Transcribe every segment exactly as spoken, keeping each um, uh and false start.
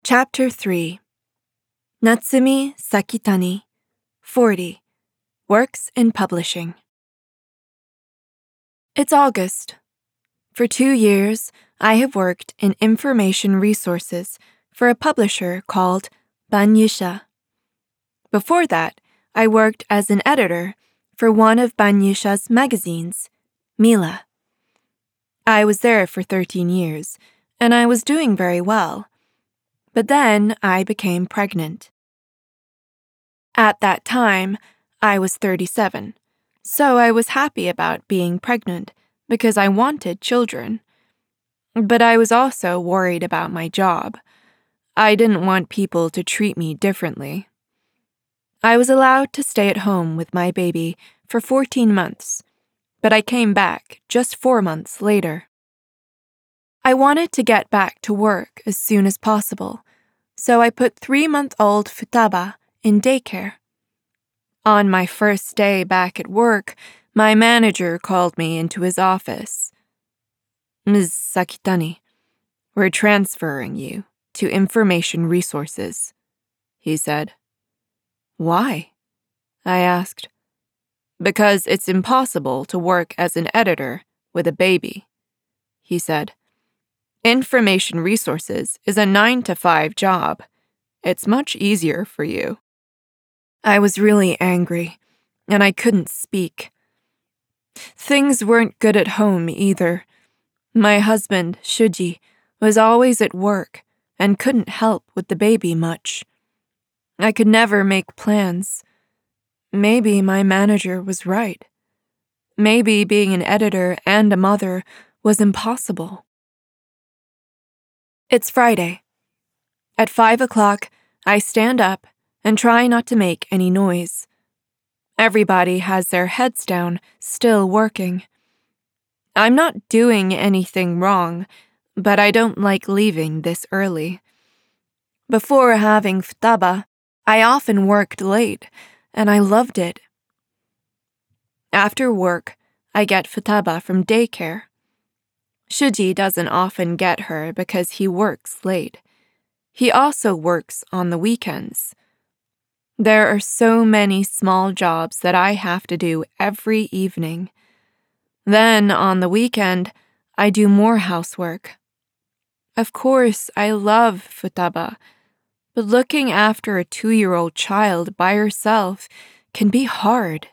Chapter three. Natsumi Sakitani, forty, works in publishing. It's August. For two years, I have worked in information resources for a publisher called Banyusha. Before that, I worked as an editor for one of Banyusha's magazines, Mila. I was there for thirteen years, and I was doing very well. But then I became pregnant. At that time, I was thirty-seven, so I was happy about being pregnant because I wanted children. But I was also worried about my job. I didn't want people to treat me differently. I was allowed to stay at home with my baby for fourteen months, but I came back just four months later. I wanted to get back to work as soon as possible, so I put three-month-old Futaba in daycare. On my first day back at work, my manager called me into his office. "Miz Sakitani, we're transferring you to information resources," he said. "Why?" I asked. "Because it's impossible to work as an editor with a baby," he said. "Information resources is a nine to five job. It's much easier for you." I was really angry, and I couldn't speak. Things weren't good at home either. My husband, Shuji, was always at work and couldn't help with the baby much. I could never make plans. Maybe my manager was right. Maybe being an editor and a mother was impossible. It's Friday. At five o'clock, I stand up and try not to make any noise. Everybody has their heads down, still working. I'm not doing anything wrong, but I don't like leaving this early. Before having Futaba, I often worked late, and I loved it. After work, I get Futaba from daycare. Shuji doesn't often get her because he works late. He also works on the weekends. There are so many small jobs that I have to do every evening. Then, on the weekend, I do more housework. Of course, I love Futaba, but looking after a two-year-old child by herself can be hard.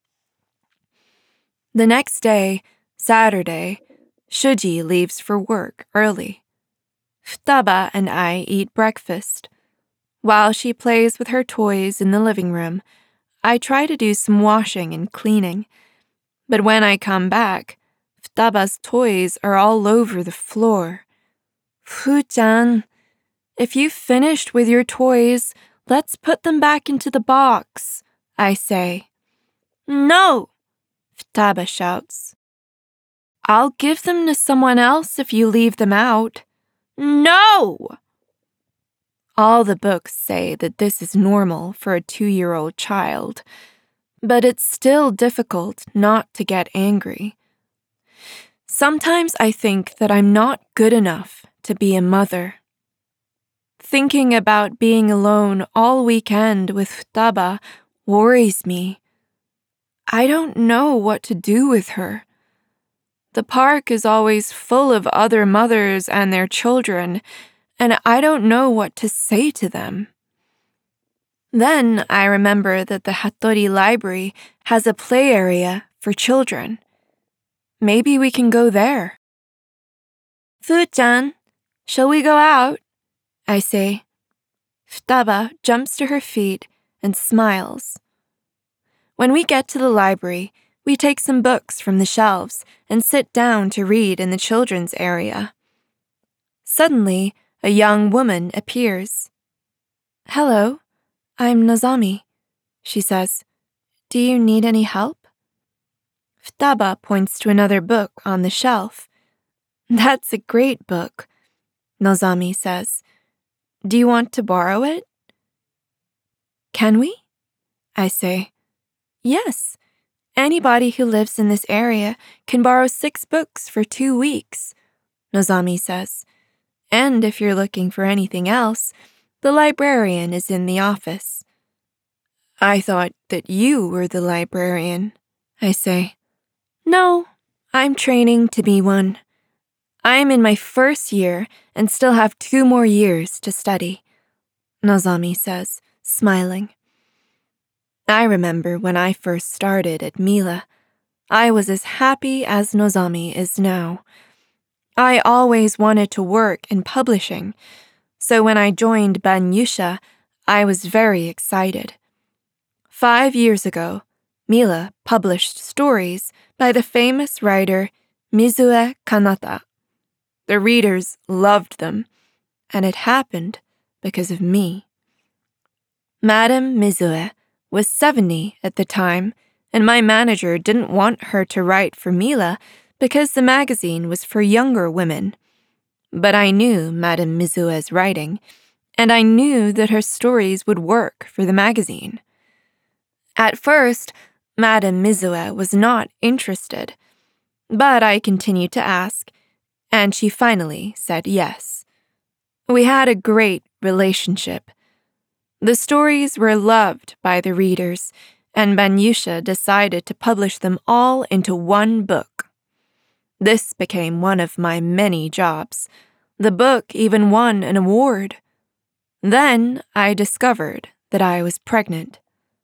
The next day, Saturday, Shuji leaves for work early. Futaba and I eat breakfast. While she plays with her toys in the living room, I try to do some washing and cleaning. But when I come back, Futaba's toys are all over the floor. "Fu-chan, if you've finished with your toys, let's put them back into the box," I say. "No!" Futaba shouts. "I'll give them to someone else if you leave them out." "No!" All the books say that this is normal for a two-year-old child, but it's still difficult not to get angry. Sometimes I think that I'm not good enough to be a mother. Thinking about being alone all weekend with Futaba worries me. I don't know what to do with her. The park is always full of other mothers and their children, and I don't know what to say to them. Then I remember that the Hattori Library has a play area for children. Maybe we can go there. "Fu-chan, shall we go out?" I say. Futaba jumps to her feet and smiles. When we get to the library, we take some books from the shelves and sit down to read in the children's area. Suddenly, a young woman appears. "Hello, I'm Nozomi," she says. "Do you need any help?" Futaba points to another book on the shelf. "That's a great book," Nozomi says. "Do you want to borrow it?" "Can we?" I say. "Yes. Anybody who lives in this area can borrow six books for two weeks," Nozomi says. And if you're looking for anything else, the librarian is in the office." "I thought that you were the librarian," I say. "No, I'm training to be one. I'm in my first year and still have two more years to study," Nozomi says, smiling. I remember when I first started at Mila, I was as happy as Nozomi is now. I always wanted to work in publishing, so when I joined Banyusha, I was very excited. Five years ago, Mila published stories by the famous writer Mizue Kanata. The readers loved them, and it happened because of me. Madame Mizue was seventy at the time, and my manager didn't want her to write for Mila because the magazine was for younger women. But I knew Madame Mizue's writing, and I knew that her stories would work for the magazine. At first, Madame Mizue was not interested, but I continued to ask, and she finally said yes. We had a great relationship. The stories were loved by the readers, and Banyusha decided to publish them all into one book. This became one of my many jobs. The book even won an award. Then I discovered that I was pregnant.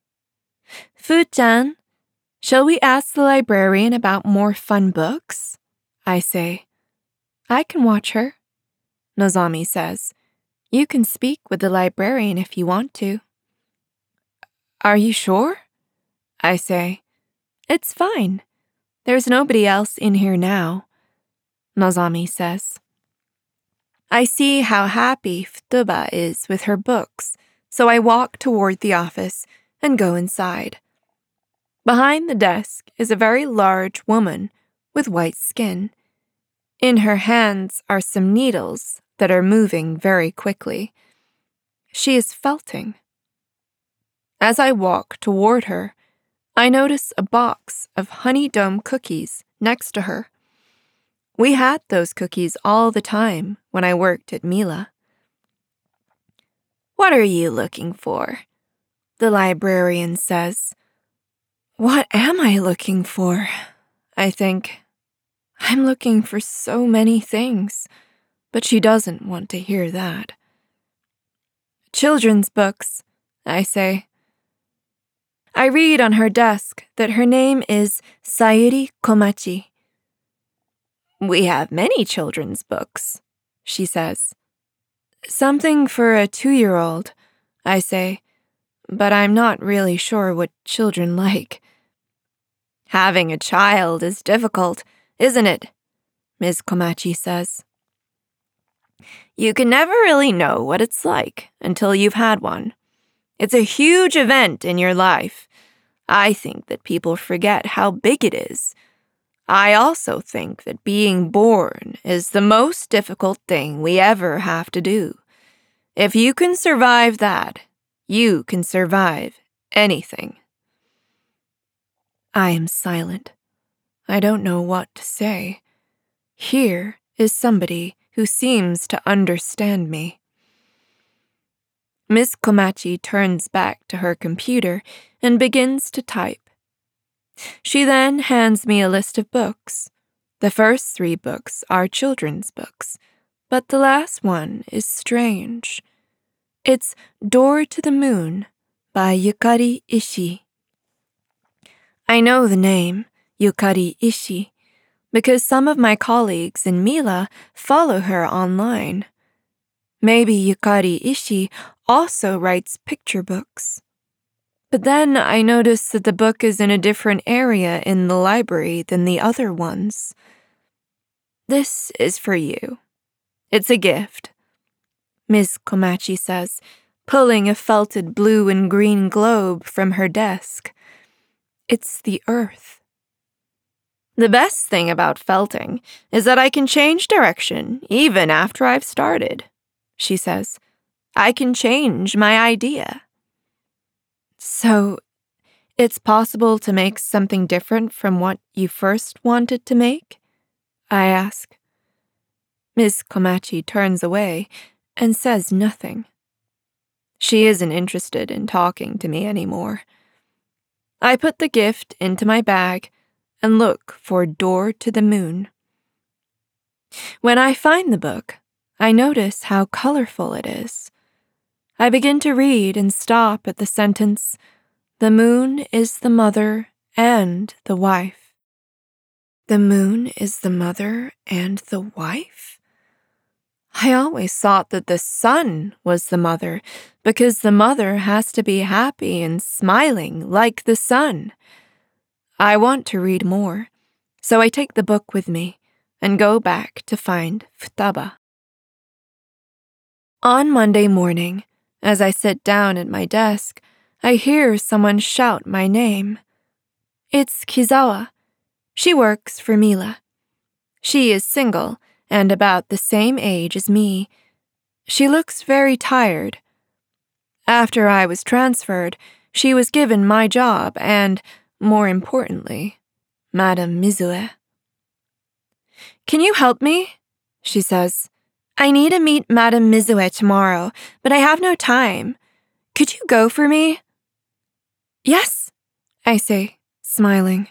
"Fu-chan, shall we ask the librarian about more fun books?" I say. "I can watch her," Nozomi says. "You can speak with the librarian if you want to." "Are you sure?" I say. "It's fine. There's nobody else in here now," Nozomi says. I see how happy Futoba is with her books, so I walk toward the office and go inside. Behind the desk is a very large woman with white skin. In her hands are some needles that are moving very quickly. She is felting. As I walk toward her, I notice a box of honey dome cookies next to her. We had those cookies all the time when I worked at Mila. "What are you looking for?" the librarian says. What am I looking for? I think. I'm looking for so many things, but she doesn't want to hear that. "Children's books," I say. I read on her desk that her name is Sayuri Komachi. "We have many children's books," she says. "Something for a two-year-old," I say, but I'm not really sure what children like. "Having a child is difficult, isn't it?" Miz Komachi says. "You can never really know what it's like until you've had one. It's a huge event in your life. I think that people forget how big it is. I also think that being born is the most difficult thing we ever have to do. If you can survive that, you can survive anything." I am silent. I don't know what to say. Here is somebody who seems to understand me. Miss Komachi turns back to her computer and begins to type. She then hands me a list of books. The first three books are children's books, but the last one is strange. It's Door to the Moon by Yukari Ishii. I know the name, Yukari Ishii, because some of my colleagues in Mila follow her online. Maybe Yukari Ishii also writes picture books. But then I notice that the book is in a different area in the library than the other ones. "This is for you. It's a gift," Miz Komachi says, pulling a felted blue and green globe from her desk. It's the earth. "The best thing about felting is that I can change direction even after I've started," she says. "I can change my idea." "So, it's possible to make something different from what you first wanted to make?" I ask. Miss Komachi turns away and says nothing. She isn't interested in talking to me anymore. I put the gift into my bag and look for Door to the Moon. When I find the book, I notice how colorful it is. I begin to read and stop at the sentence, "The moon is the mother and the wife." The moon is the mother and the wife? I always thought that the sun was the mother because the mother has to be happy and smiling like the sun. I want to read more, so I take the book with me and go back to find Futaba. On Monday morning, as I sit down at my desk, I hear someone shout my name. It's Kizawa. She works for Mila. She is single and about the same age as me. She looks very tired. After I was transferred, she was given my job and, more importantly, Madame Mizue. "Can you help me?" she says. "I need to meet Madame Mizue tomorrow, but I have no time. Could you go for me?" "Yes," I say, smiling.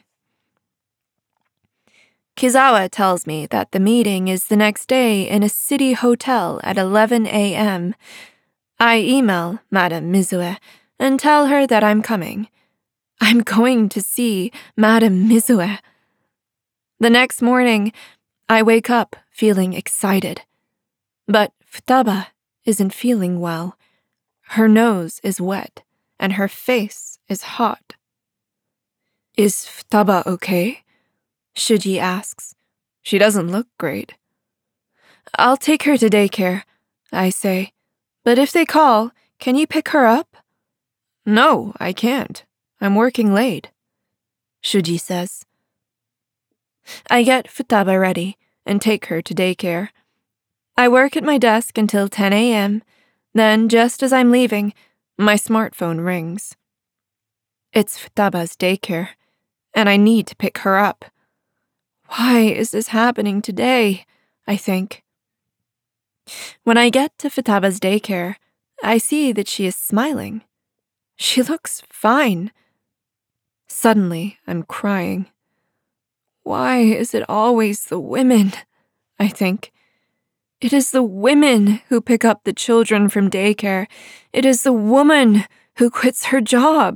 Kizawa tells me that the meeting is the next day in a city hotel at eleven a.m. I email Madame Mizue and tell her that I'm coming. I'm going to see Madame Mizue. The next morning, I wake up feeling excited. But Futaba isn't feeling well. Her nose is wet, and her face is hot. "Is Futaba okay?" Shuji asks. "She doesn't look great." "I'll take her to daycare," I say. "But if they call, can you pick her up?" "No, I can't. I'm working late," Shuji says. I get Futaba ready and take her to daycare. I work at my desk until ten a.m. Then, just as I'm leaving, my smartphone rings. It's Futaba's daycare, and I need to pick her up. Why is this happening today? I think. When I get to Futaba's daycare, I see that she is smiling. She looks fine. Suddenly, I'm crying. Why is it always the women? I think. It is the women who pick up the children from daycare. It is the woman who quits her job.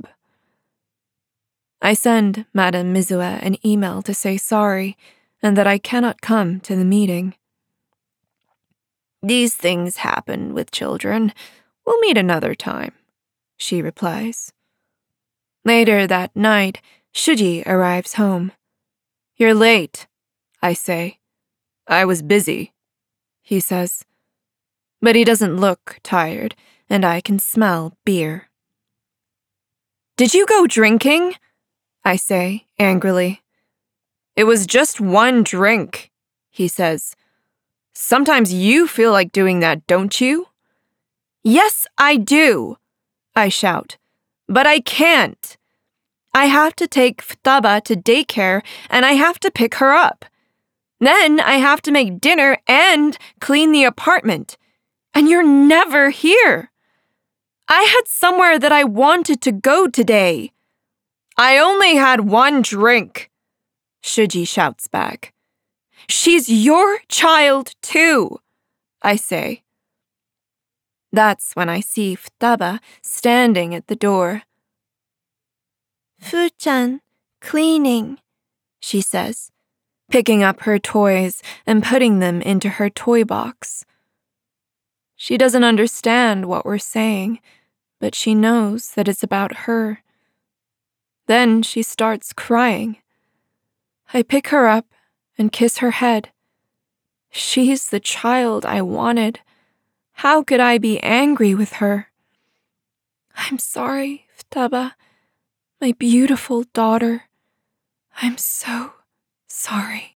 I send Madame Mizue an email to say sorry and that I cannot come to the meeting. "These things happen with children. We'll meet another time," she replies. Later that night, Shuji arrives home. "You're late," I say. "I was busy," he says. But he doesn't look tired, and I can smell beer. "Did you go drinking?" I say, angrily. "It was just one drink," he says. "Sometimes you feel like doing that, don't you?" "Yes, I do," I shout. "But I can't. I have to take Futaba to daycare, and I have to pick her up. Then I have to make dinner and clean the apartment. And you're never here. I had somewhere that I wanted to go today." "I only had one drink," Shuji shouts back. "She's your child too," I say. That's when I see Futaba standing at the door. "Fu-chan, cleaning," she says, picking up her toys and putting them into her toy box. She doesn't understand what we're saying, but she knows that it's about her. Then she starts crying. I pick her up and kiss her head. She's the child I wanted. How could I be angry with her? "I'm sorry, Futaba, my beautiful daughter. I'm so sorry."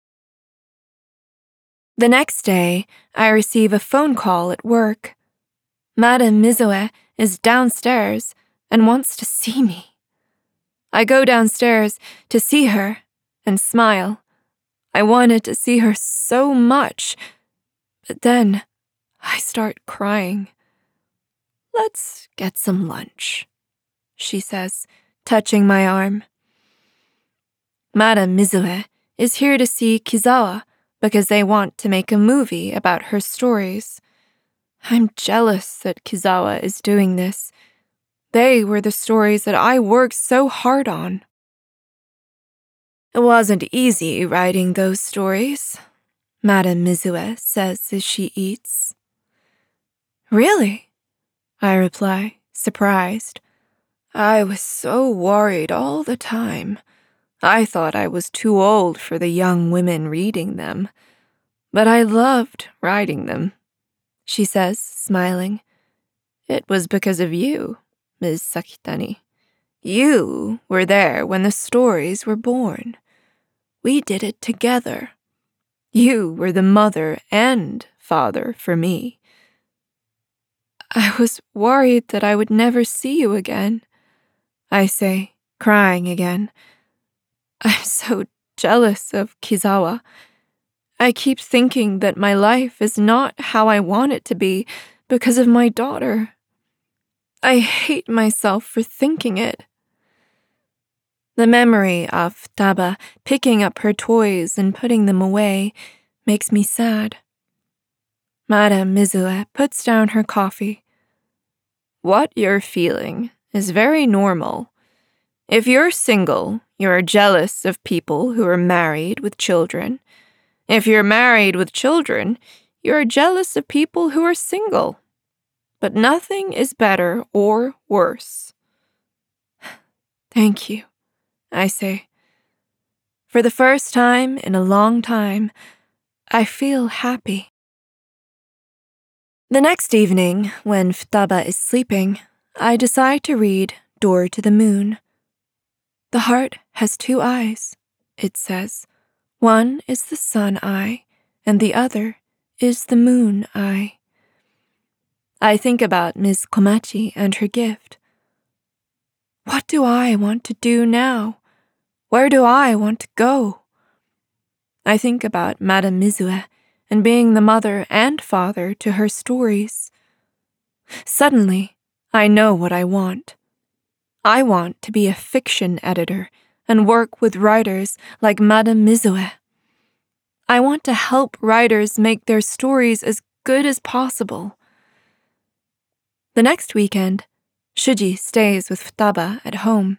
The next day, I receive a phone call at work. Madame Mizue is downstairs and wants to see me. I go downstairs to see her and smile. I wanted to see her so much, But then I start crying. "Let's get some lunch," she says, touching my arm. Madame Mizue is here to see Kizawa because they want to make a movie about her stories. I'm jealous that Kizawa is doing this. They were the stories that I worked so hard on. It wasn't easy writing those stories, Madame Mizue says as she eats. Really? I reply, surprised. I was so worried all the time. I thought I was too old for the young women reading them. But I loved writing them, she says, smiling. It was because of you, Miz Sakitani. You were there when the stories were born. We did it together. You were the mother and father for me. I was worried that I would never see you again, I say, crying again. I'm so jealous of Kizawa. I keep thinking that my life is not how I want it to be because of my daughter. I hate myself for thinking it. The memory of Futaba picking up her toys and putting them away makes me sad. Madame Mizue puts down her coffee. What you're feeling is very normal. If you're single, you're jealous of people who are married with children. If you're married with children, you're jealous of people who are single. But nothing is better or worse. Thank you, I say. For the first time in a long time, I feel happy. The next evening, when Futaba is sleeping, I decide to read Door to the Moon. The heart has two eyes, it says. One is the sun eye, and the other is the moon eye. I think about Miss Komachi and her gift. What do I want to do now? Where do I want to go? I think about Madame Mizue and being the mother and father to her stories. Suddenly, I know what I want. I want to be a fiction editor and work with writers like Madame Mizue. I want to help writers make their stories as good as possible. The next weekend, Shuji stays with Futaba at home.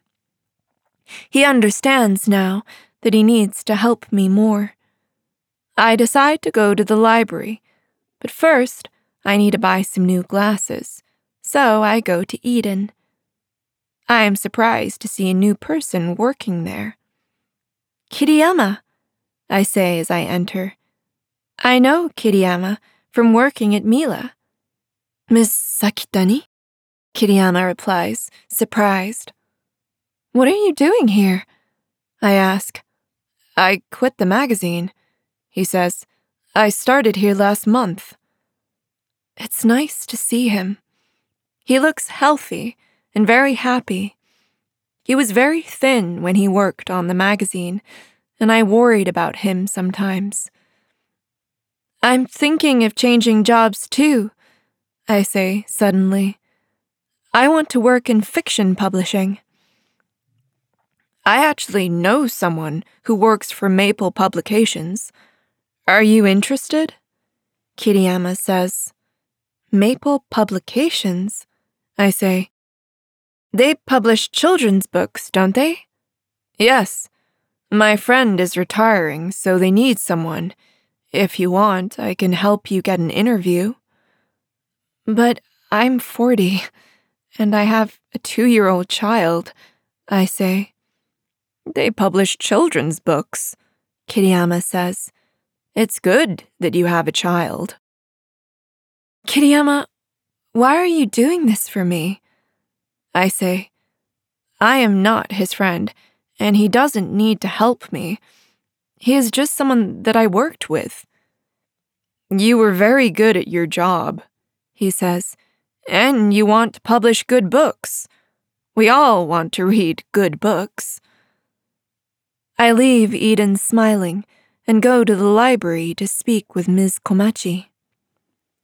He understands now that he needs to help me more. I decide to go to the library, but first I need to buy some new glasses, so I go to Eden. I am surprised to see a new person working there. Kiriyama, I say as I enter. I know Kiriyama from working at Mila. Miss Sakitani? Kiriyama replies, surprised. What are you doing here? I ask. I quit the magazine, he says. I started here last month. It's nice to see him. He looks healthy and very happy. He was very thin when he worked on the magazine, and I worried about him sometimes. I'm thinking of changing jobs too, I say suddenly. I want to work in fiction publishing. I actually know someone who works for Maple Publications. Are you interested? Kiriyama says. Maple Publications? I say. They publish children's books, don't they? Yes. My friend is retiring, so they need someone. If you want, I can help you get an interview. But I'm forty, and I have a two-year-old child, I say. They publish children's books, Kiriyama says. It's good that you have a child. Kiriyama, why are you doing this for me? I say. I am not his friend, and he doesn't need to help me. He is just someone that I worked with. You were very good at your job, he says, and you want to publish good books. We all want to read good books. I leave Eden smiling and go to the library to speak with Miz Komachi.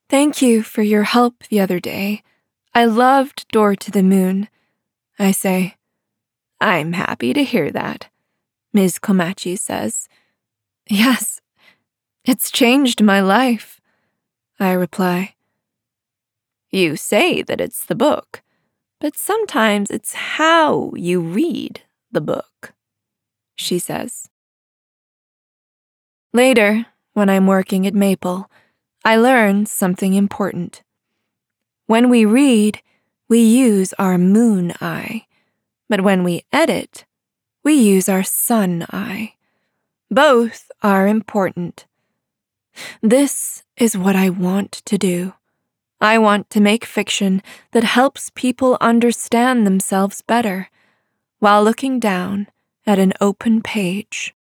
Thank you for your help the other day. I loved Door to the Moon, I say. I'm happy to hear that, Miz Komachi says. Yes, it's changed my life, I reply. You say that it's the book, but sometimes it's how you read the book, she says. Later, when I'm working at Maple, I learn something important. When we read, we use our moon eye, but when we edit, we use our sun eye. Both are important. This is what I want to do. I want to make fiction that helps people understand themselves better while looking down at an open page.